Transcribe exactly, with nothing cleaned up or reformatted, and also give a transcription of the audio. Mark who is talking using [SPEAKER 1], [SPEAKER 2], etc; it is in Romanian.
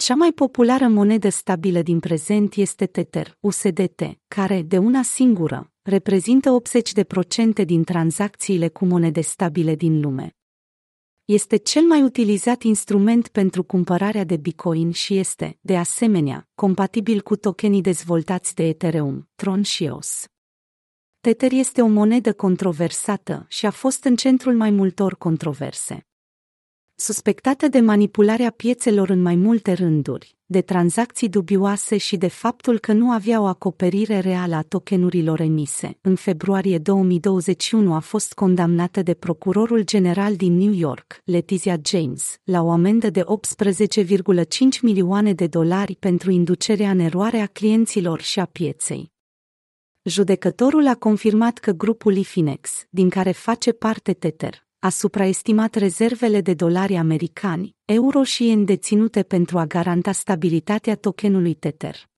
[SPEAKER 1] Cea mai populară monedă stabilă din prezent este Tether, U S D T, care, de una singură, reprezintă optzeci la sută din tranzacțiile cu monede stabile din lume. Este cel mai utilizat instrument pentru cumpărarea de Bitcoin și este, de asemenea, compatibil cu tokenii dezvoltați de Ethereum, Tron și E O S. Tether este o monedă controversată și a fost în centrul mai multor controverse. Suspectată de manipularea piețelor în mai multe rânduri, de tranzacții dubioase și de faptul că nu avea o acoperire reală a tokenurilor emise, în februarie două mii douăzeci și unu a fost condamnată de procurorul general din New York, Letitia James, la o amendă de optsprezece virgulă cinci milioane de dolari pentru inducerea în eroare a clienților și a pieței. Judecătorul a confirmat că grupul Efinex, din care face parte Tether, a supraestimat rezervele de dolari americani, euro și yen deținute pentru a garanta stabilitatea tokenului Tether.